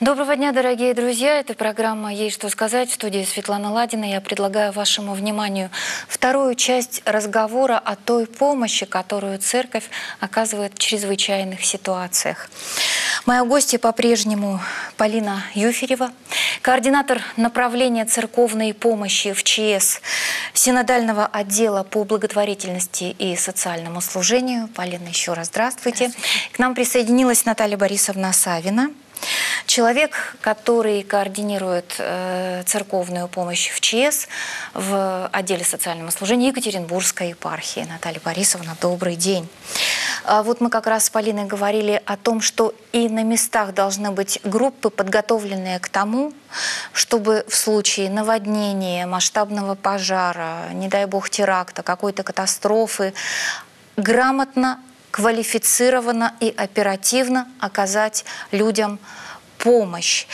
Доброго дня, дорогие друзья. Это программа «Есть что сказать». В студии Светлана Ладина. Я предлагаю вашему вниманию вторую часть разговора о той помощи, которую церковь оказывает в чрезвычайных ситуациях. Моя гостья по-прежнему Полина Юферева, координатор направления церковной помощи в ЧС Синодального отдела по благотворительности и социальному служению. Полина, еще раз здравствуйте. К нам присоединилась Наталья Борисовна Савина, человек, который координирует церковную помощь в ЧС в отделе социального служения Екатеринбургской епархии. Наталья Борисовна, добрый день. Вот мы как раз с Полиной говорили о том, что и на местах должны быть группы, подготовленные к тому, чтобы в случае наводнения, масштабного пожара, не дай бог теракта, какой-то катастрофы, грамотно, квалифицированно и оперативно оказать людям помощь.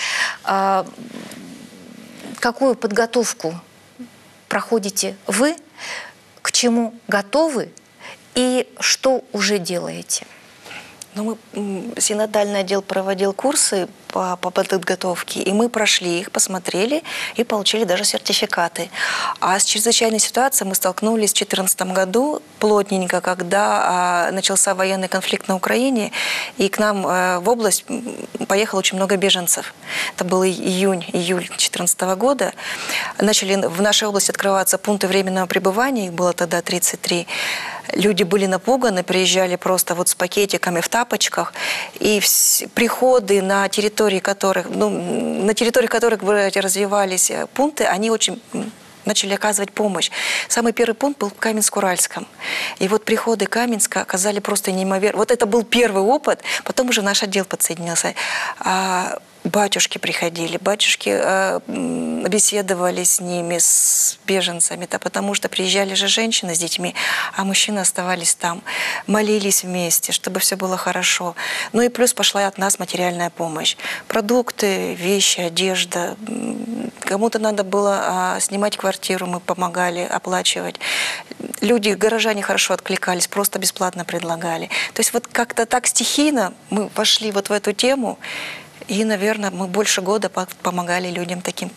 Какую подготовку проходите вы, к чему готовы и что уже делаете? Синодальный отдел проводил курсы по подготовке, и мы прошли их, посмотрели и получили даже сертификаты. А с чрезвычайной ситуацией мы столкнулись в 2014 году, плотненько, когда начался военный конфликт на Украине, и к нам в область поехало очень много беженцев. Это был июль 2014 года. Начали в нашей области открываться пункты временного пребывания, их было тогда 33. Люди были напуганы, приезжали просто вот с пакетиками в тапочках, и приходы на территории которых, развивались пункты, они очень начали оказывать помощь. Самый первый пункт был в Каменск-Уральском. И вот приходы Каменска оказали просто неимоверно. Вот это был первый опыт, потом уже наш отдел подсоединился. Батюшки приходили, батюшки беседовали с ними, с беженцами, потому что приезжали же женщины с детьми, а мужчины оставались там, молились вместе, чтобы все было хорошо. Ну и плюс пошла от нас материальная помощь. Продукты, вещи, одежда. Кому-то надо было снимать квартиру, мы помогали оплачивать. Люди, горожане хорошо откликались, просто бесплатно предлагали. То есть вот как-то так стихийно мы вошли вот в эту тему. И, наверное, мы больше года помогали людям таким.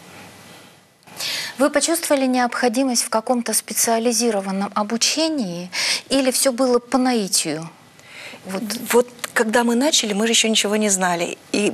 Вы почувствовали необходимость в каком-то специализированном обучении или все было по наитию? Вот когда мы начали, мы же еще ничего не знали. И,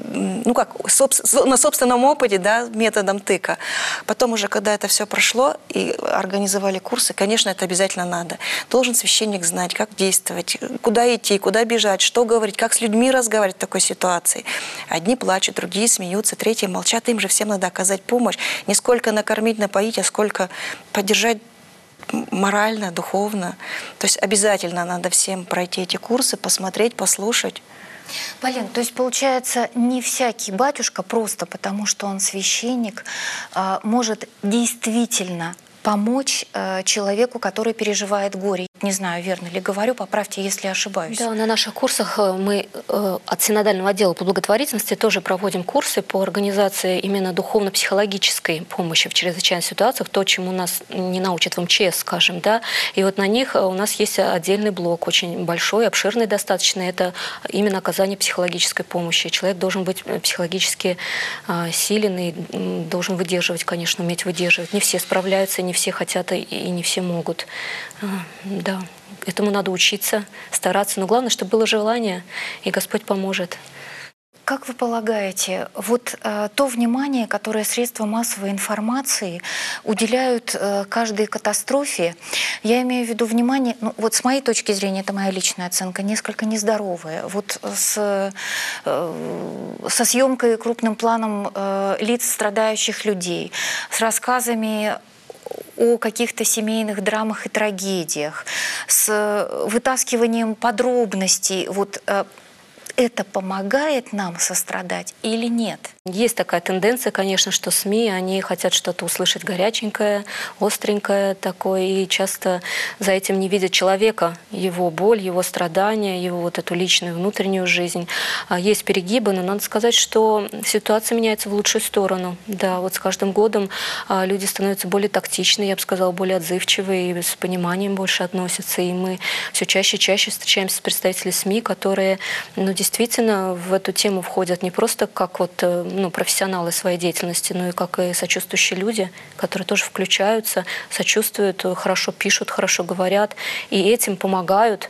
на собственном опыте, да, методом тыка. Потом уже, когда это все прошло и организовали курсы, конечно, это обязательно надо. Должен священник знать, как действовать, куда идти, куда бежать, что говорить, как с людьми разговаривать в такой ситуации. Одни плачут, другие смеются, третьи молчат. Им же всем надо оказать помощь. Не сколько накормить, напоить, а сколько поддержать морально, духовно. То есть обязательно надо всем пройти эти курсы, посмотреть, послушать. Полин, то есть получается, не всякий батюшка просто потому, что он священник, может действительно помочь человеку, который переживает горе. Не знаю, верно ли говорю, поправьте, если ошибаюсь. Да, на наших курсах мы от Синодального отдела по благотворительности тоже проводим курсы по организации именно духовно-психологической помощи в чрезвычайных ситуациях, то, чему нас не научат в МЧС, скажем, да. И вот на них у нас есть отдельный блок, очень большой, обширный достаточно, это именно оказание психологической помощи. Человек должен быть психологически силен и должен выдерживать, конечно, уметь выдерживать. Не все справляются, не все хотят и не все могут. Да, этому надо учиться, стараться. Но главное, чтобы было желание, и Господь поможет. Как вы полагаете, вот то внимание, которое средства массовой информации уделяют каждой катастрофе, я имею в виду внимание, ну, вот с моей точки зрения, это моя личная оценка, несколько нездоровая. Вот со съемкой крупным планом лиц страдающих людей, с рассказами о каких-то семейных драмах и трагедиях, с вытаскиванием подробностей. Вот это помогает нам сострадать или нет? Есть такая тенденция, конечно, что СМИ, они хотят что-то услышать горяченькое, остренькое такое, и часто за этим не видят человека, его боль, его страдания, его вот эту личную внутреннюю жизнь. Есть перегибы, но надо сказать, что ситуация меняется в лучшую сторону. Да, вот с каждым годом люди становятся более тактичны, я бы сказала, более отзывчивые, и с пониманием больше относятся. И мы все чаще и чаще встречаемся с представителями СМИ, которые, ну, действительно действительно в эту тему входят не просто как профессионалы своей деятельности, но и как и сочувствующие люди, которые тоже включаются, сочувствуют, хорошо пишут, хорошо говорят, и этим помогают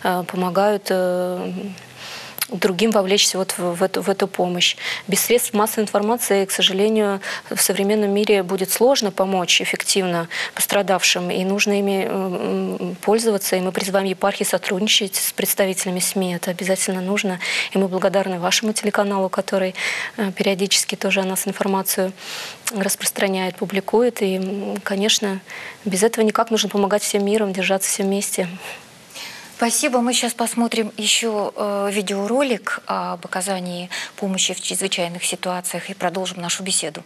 другим вовлечься в эту помощь. Без средств массовой информации, к сожалению, в современном мире будет сложно помочь эффективно пострадавшим, и нужно ими пользоваться. И мы призываем епархии сотрудничать с представителями СМИ. Это обязательно нужно. И мы благодарны вашему телеканалу, который периодически тоже о нас информацию распространяет, публикует. И, конечно, без этого никак. Нужно помогать всем миром, держаться все вместе. Спасибо. Мы сейчас посмотрим еще видеоролик об оказании помощи в чрезвычайных ситуациях и продолжим нашу беседу.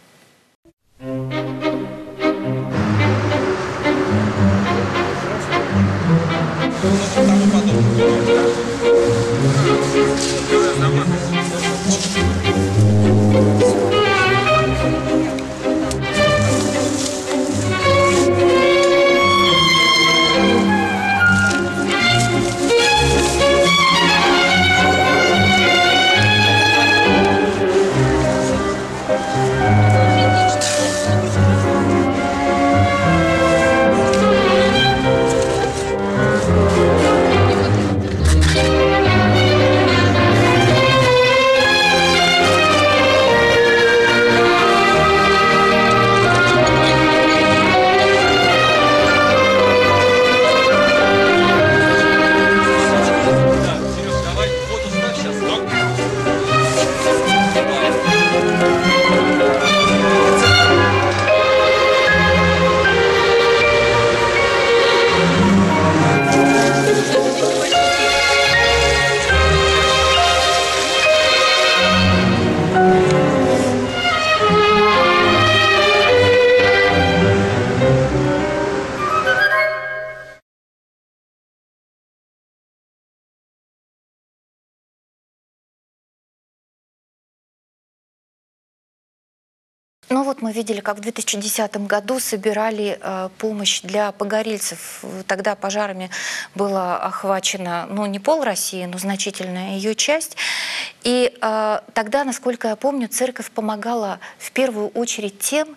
Ну вот мы видели, как в 2010 году собирали помощь для погорельцев. Тогда пожарами было охвачено, ну, не пол России, но значительная ее часть. И тогда, насколько я помню, церковь помогала в первую очередь тем,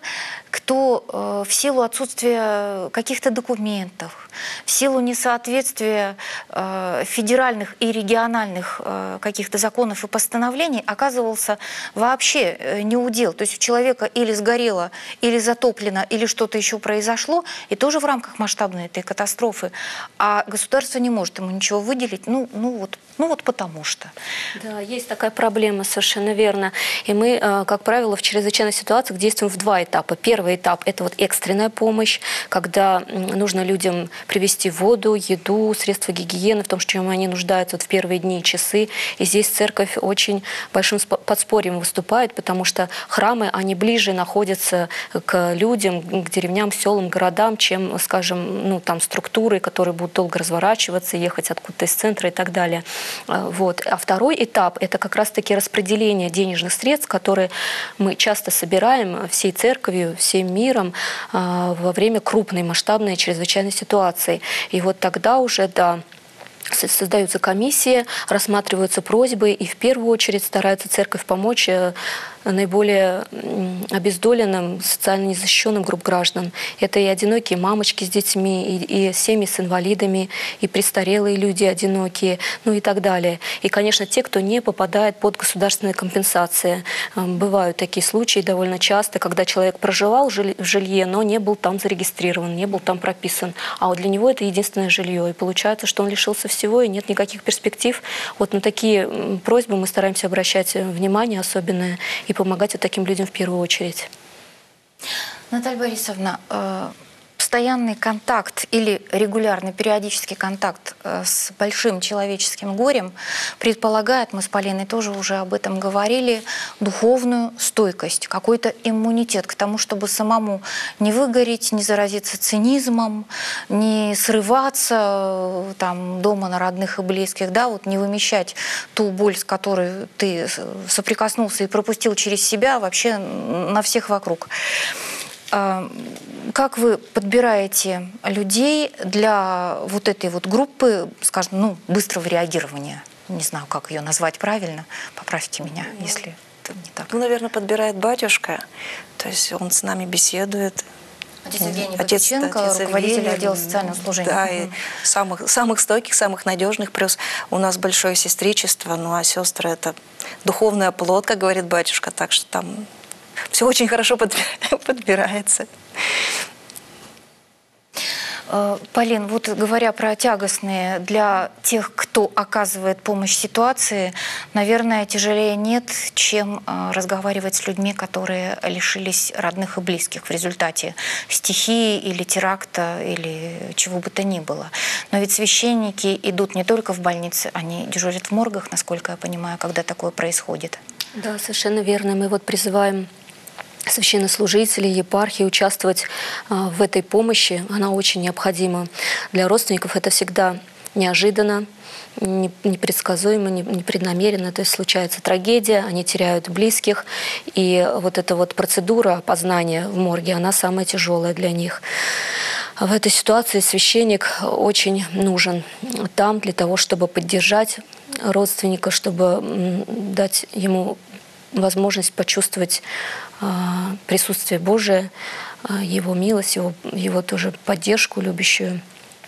кто в силу отсутствия каких-то документов, в силу несоответствия федеральных и региональных каких-то законов и постановлений оказывался вообще неудел. То есть у человека или сгорело, или затоплено, или что-то еще произошло, и тоже в рамках масштабной этой катастрофы. А государство не может ему ничего выделить, ну вот потому что. Да, есть такая проблема, совершенно верно. И мы, как правило, в чрезвычайных ситуациях действуем в два этапа. Первый этап – это вот экстренная помощь, когда нужно людям привезти воду, еду, средства гигиены, в том, в чем они нуждаются вот в первые дни и часы. И здесь церковь очень большим подспорьем выступает, потому что храмы, они ближе находятся к людям, к деревням, селам, городам, чем, скажем, ну, там структуры, которые будут долго разворачиваться, ехать откуда-то из центра и так далее. Вот. А второй этап – это как раз-таки распределение денежных средств, которые мы часто собираем всей церковью, всем миром во время крупной, масштабной, чрезвычайной ситуации. И вот тогда уже, да, создаются комиссии, рассматриваются просьбы, и в первую очередь старается церковь помочь наиболее обездоленным, социально незащищенным групп граждан. Это и одинокие мамочки с детьми, и семьи с инвалидами, и престарелые люди одинокие, ну и так далее. И, конечно, те, кто не попадает под государственные компенсации. Бывают такие случаи довольно часто, когда человек проживал в жилье, но не был там зарегистрирован, не был там прописан. А вот для него это единственное жилье. И получается, что он лишился всего, и нет никаких перспектив. Вот на такие просьбы мы стараемся обращать внимание особенное и помогать вот таким людям в первую очередь. Наталья Борисовна, постоянный контакт или регулярный периодический контакт с большим человеческим горем предполагает, мы с Полиной тоже уже об этом говорили, духовную стойкость, какой-то иммунитет к тому, чтобы самому не выгореть, не заразиться цинизмом, не срываться там дома на родных и близких, да, вот не вымещать ту боль, с которой ты соприкоснулся и пропустил через себя вообще на всех вокруг. Как вы подбираете людей для вот этой вот группы, скажем, ну, быстрого реагирования? не знаю, как ее назвать правильно, поправьте меня, если это не так. Ну, наверное, подбирает батюшка, то есть он с нами беседует. Отец Евгений Павличенко, руководитель Евгений, отдела социального служения. Да, и самых стойких, самых надежных. Плюс у нас большое сестричество, ну а сестры это духовный оплот, как говорит батюшка, так что там все очень хорошо подбирается. Полин, вот говоря про тягостные для тех, кто оказывает помощь ситуации, наверное, тяжелее нет, чем разговаривать с людьми, которые лишились родных и близких в результате стихии или теракта, или чего бы то ни было. Но ведь священники идут не только в больницы, они дежурят в моргах, насколько я понимаю, когда такое происходит. Да, совершенно верно. Мы вот призываем священнослужителей, епархии участвовать в этой помощи. Она очень необходима для родственников. Это всегда неожиданно, непредсказуемо, непреднамеренно. То есть случается трагедия, они теряют близких. И вот эта вот процедура опознания в морге, она самая тяжелая для них. В этой ситуации священник очень нужен там для того, чтобы поддержать родственника, чтобы дать ему возможность почувствовать присутствие Божие, Его милость, его тоже поддержку любящую.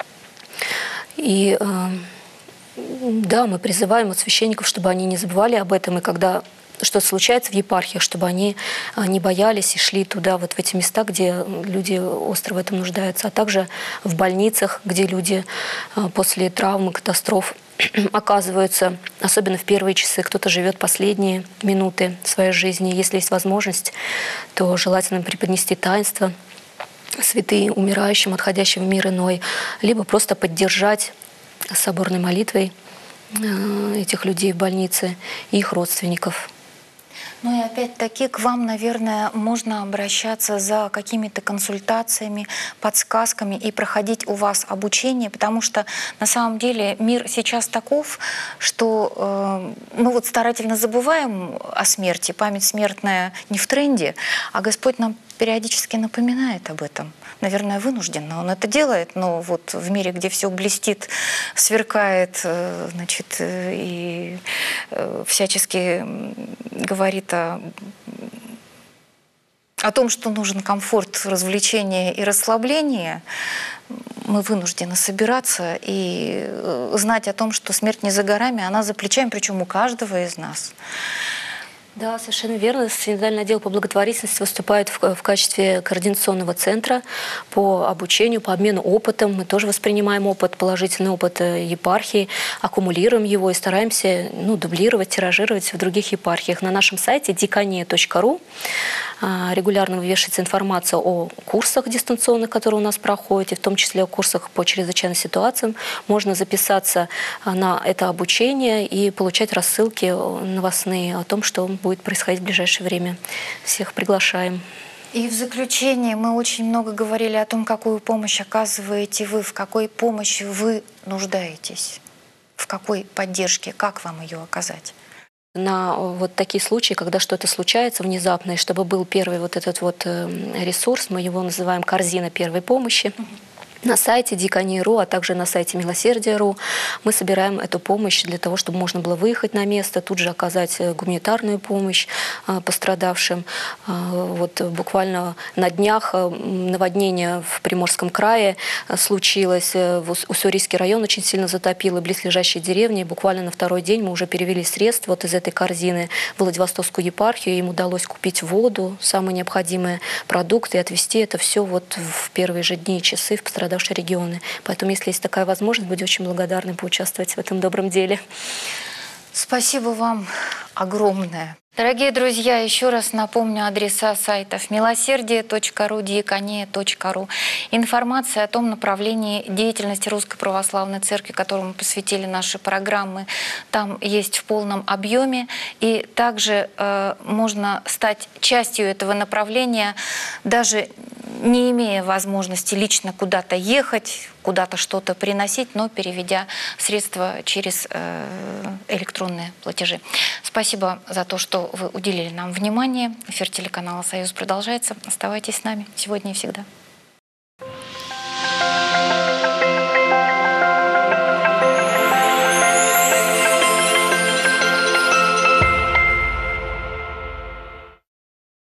И да, мы призываем вот священников, чтобы они не забывали об этом, и когда что-то случается в епархиях, чтобы они не боялись и шли туда, вот в эти места, где люди остро в этом нуждаются, а также в больницах, где люди после травмы, катастроф оказываются, особенно в первые часы, кто-то живет последние минуты своей жизни. Если есть возможность, то желательно преподнести таинство святые умирающим, отходящим в мир иной, либо просто поддержать соборной молитвой этих людей в больнице и их родственников. Ну и опять-таки к вам, наверное, можно обращаться за какими-то консультациями, подсказками и проходить у вас обучение, потому что на самом деле мир сейчас таков, что мы вот старательно забываем о смерти, память смертная не в тренде, а Господь нам периодически напоминает об этом. Наверное, вынужденно он это делает, но вот в мире, где все блестит, сверкает, значит, и всячески говорит о том, что нужен комфорт, развлечение и расслабление, мы вынуждены собираться и знать о том, что смерть не за горами, она за плечами, причем у каждого из нас. Да, совершенно верно. Синодальный отдел по благотворительности выступает в качестве координационного центра по обучению, по обмену опытом. Мы тоже воспринимаем опыт, положительный опыт епархии, аккумулируем его и стараемся дублировать, тиражировать в других епархиях. На нашем сайте diakoniya.ru регулярно вывешивается информация о курсах дистанционных, которые у нас проходят, и в том числе о курсах по чрезвычайным ситуациям. Можно записаться на это обучение и получать рассылки новостные о том, что будет происходить в ближайшее время. Всех приглашаем. И в заключение мы очень много говорили о том, какую помощь оказываете вы, в какой помощи вы нуждаетесь, в какой поддержке, как вам ее оказать. На вот такие случаи, когда что-то случается внезапно, и чтобы был первый вот этот вот ресурс, мы его называем «Корзина первой помощи». На сайте Diakoniya.ru, а также на сайте Милосердия.ру мы собираем эту помощь для того, чтобы можно было выехать на место, тут же оказать гуманитарную помощь пострадавшим. Вот буквально на днях наводнение в Приморском крае случилось. Уссурийский район очень сильно затопило близлежащие деревни. Буквально на второй день мы уже перевели средства вот из этой корзины в Владивостокскую епархию. Им удалось купить воду, самые необходимые продукты и отвезти это все вот в первые же дни и часы в пострадавшие регионы. Поэтому, если есть такая возможность, будем очень благодарны поучаствовать в этом добром деле. Спасибо вам огромное. Дорогие друзья, еще раз напомню адреса сайтов милосердие.ру, diakoniya.ru. Информация о том направлении деятельности Русской Православной Церкви, которому посвятили наши программы, там есть в полном объеме. И также можно стать частью этого направления, даже не имея возможности лично куда-то ехать, куда-то что-то приносить, но переведя средства через электронные платежи. Спасибо за то, что вы уделили нам внимание. Эфир телеканала «Союз» продолжается. Оставайтесь с нами сегодня и всегда.